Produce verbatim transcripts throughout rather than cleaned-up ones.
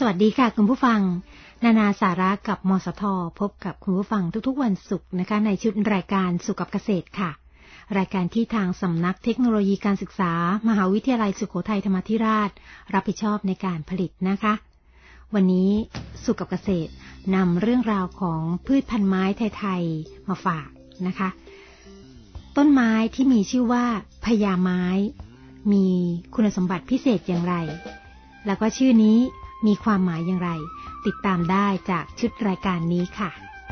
สวัสดีค่ะคุณผู้ฟังนานาสาระกับมสทพบกับคุณผู้ฟังทุกๆวันศุกร์นะคะในชุดรายการสุขกับเกษตรค่ะรายการที่ทางสำนักเทคโนโลยีการศึกษามหาวิทยาลัยสุโขทัยธรรมาธิราชรับผิดชอบในการผลิตนะคะวันนี้สุขกับเกษตรนำเรื่องราวของพืชพันธุ์ไม้ไทยๆมาฝากนะคะต้นไม้ที่มีชื่อว่าพญาไม้มีคุณสมบัติพิเศษอย่างไรแล้วก็ชื่อนี้มีความหมายอย่างไรติดตามได้จากชุดรายการนี้ค่ะ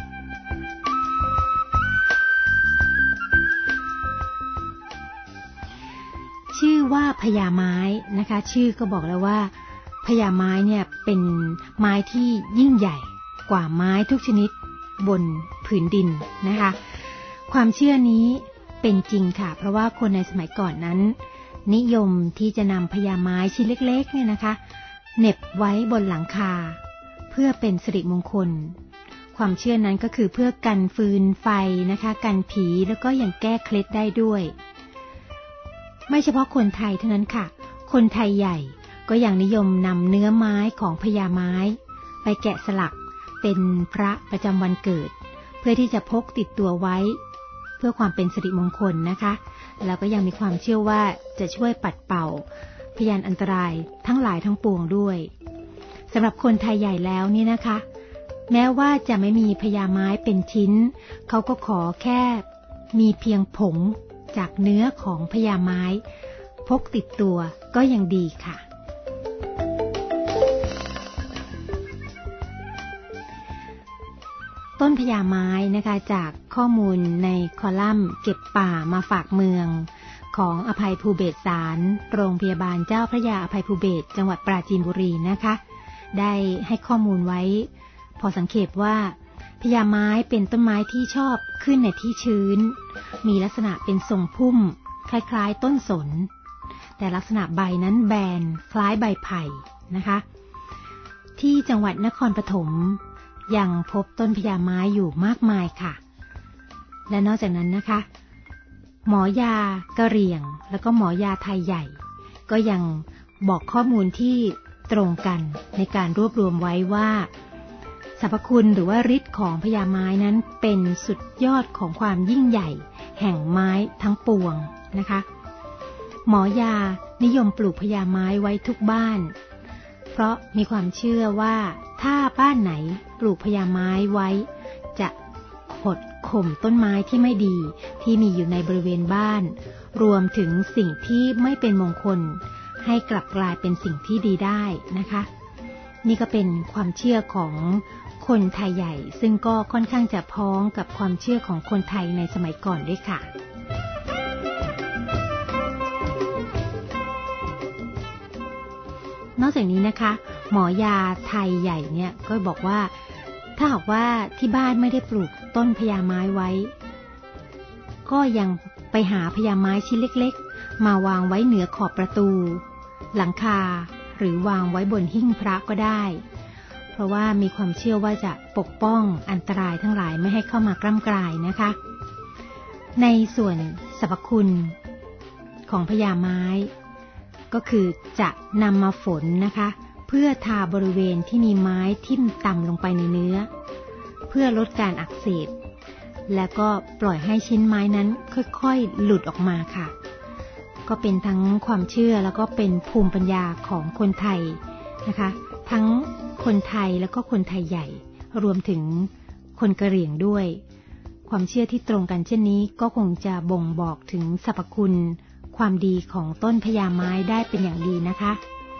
ชื่อว่าพญาไม้นะคะชื่อก็บอกแล้วว่าพญาไม้เนี่ยเป็นไม้ที่ยิ่งใหญ่กว่าไม้ทุกชนิดบนผืนดินนะคะความเชื่อนี้เป็นจริงค่ะเพราะว่าคนในสมัยก่อนนั้นนิยมที่จะนำพญาไม้ชิ้นเล็กๆเนี่ยนะคะเหน็บไว้บนหลังคาเพื่อเป็นสิริมงคลความเชื่อนั้นก็คือเพื่อกันฟืนไฟนะคะกันผีแล้วก็ยังแก้เคล็ดได้ด้วยไม่เฉพาะคนไทยเท่านั้นค่ะคนไทยใหญ่ก็ยังนิยมนำเนื้อไม้ของพญาไม้ไปแกะสลักเป็นพระประจำวันเกิดเพื่อที่จะพกติดตัวไว้เพื่อความเป็นสิริมงคลนะคะแล้วก็ยังมีความเชื่อว่าจะช่วยปัดเป่าพยานอันตรายทั้งหลายทั้งปวงด้วยสำหรับคนไทยใหญ่แล้วนี่นะคะแม้ว่าจะไม่มีพญาไม้เป็นชิ้นเขาก็ขอแค่มีเพียงผงจากเนื้อของพญาไม้พกติดตัวก็ยังดีค่ะต้นพญาไม้นะคะจากข้อมูลในคอลัมน์เก็บป่ามาฝากเมืองของอภัยภูเบศรสารโรงพยาบาลเจ้าพระยาอภัยภูเบศรจังหวัดปราจีนบุรีนะคะได้ให้ข้อมูลไว้พอสังเกตว่าพญาไม้เป็นต้นไม้ที่ชอบขึ้นในที่ชื้นมีลักษณะเป็นทรงพุ่มคล้ายๆต้นสนแต่ลักษณะใบนั้นแบนคล้ายใบไผ่นะคะที่จังหวัดนครปฐมยังพบต้นพญาไม้อยู่มากมายค่ะและนอกจากนั้นนะคะหมอยากะเหรี่ยงแล้วก็หมอยาไทยใหญ่ก็ยังบอกข้อมูลที่ตรงกันในการรวบรวมไว้ว่าสรรพคุณหรือว่าฤทธิ์ของพญาไม้นั้นเป็นสุดยอดของความยิ่งใหญ่แห่งไม้ทั้งปวงนะคะหมอยานิยมปลูกพญาไม้ไว้ทุกบ้านเพราะมีความเชื่อว่าถ้าบ้านไหนปลูกพญาไม้ไว้จะขดข่มต้นไม้ที่ไม่ดีที่มีอยู่ในบริเวณบ้านรวมถึงสิ่งที่ไม่เป็นมงคลให้กลับกลายเป็นสิ่งที่ดีได้นะคะนี่ก็เป็นความเชื่อของคนไทยใหญ่ซึ่งก็ค่อนข้างจะพ้องกับความเชื่อของคนไทยในสมัยก่อนด้วยค่ะนอกจากนี้นะคะหมอยาไทยใหญ่เนี่ยก็บอกว่าถ้าหากว่าที่บ้านไม่ได้ปลูกต้นพญาไม้ไว้ก็ยังไปหาพญาไม้ชิ้นเล็กๆมาวางไว้เหนือขอบประตูหลังคาหรือวางไว้บนหิ้งพระก็ได้เพราะว่ามีความเชื่อว่าจะปกป้องอันตรายทั้งหลายไม่ให้เข้ามากล้ำกลายนะคะในส่วนสรรพคุณของพญาไม้ก็คือจะนำมาฝนนะคะเพื่อทาบริเวณที่มีไม้ทิ่มต่ำลงไปในเนื้อเพื่อลดการอักเสบและก็ปล่อยให้ชิ้นไม้นั้นค่อยๆหลุดออกมาค่ะก็เป็นทั้งความเชื่อแล้วก็เป็นภูมิปัญญาของคนไทยนะคะทั้งคนไทยแล้วก็คนไทยใหญ่รวมถึงคนกะเหรี่ยงด้วยความเชื่อที่ตรงกันเช่นนี้ก็คงจะบ่งบอกถึงสรรพคุณความดีของต้นพญาไม้ได้เป็นอย่างดีนะคะ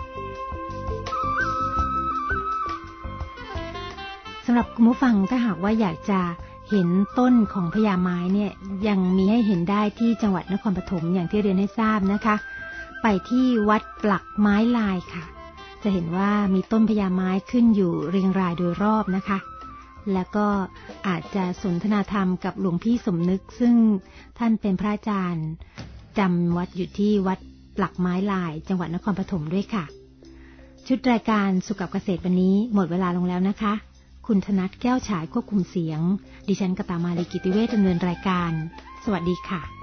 สำหรับคุณผู้ฟังถ้าหากว่าอยากจะเห็นต้นของพญาไม้เนี่ยยังมีให้เห็นได้ที่จังหวัดนครปฐมอย่างที่เรียนให้ทราบนะคะไปที่วัดปลักไม้ลายค่ะจะเห็นว่ามีต้นพญาไม้ขึ้นอยู่เรียงรายโดยรอบนะคะแล้วก็อาจจะสนทนาธรรมกับหลวงพี่สมนึกซึ่งท่านเป็นพระอาจารย์จำวัดอยู่ที่วัดปลักไม้ลายจังหวัดนครปฐมด้วยค่ะชุดรายการสุขกับเกษตรวันนี้หมดเวลาลงแล้วนะคะคุณธนัทแก้วฉายควบคุมเสียงดิฉันกตามาลีกิติเวชดำเนินรายการสวัสดีค่ะ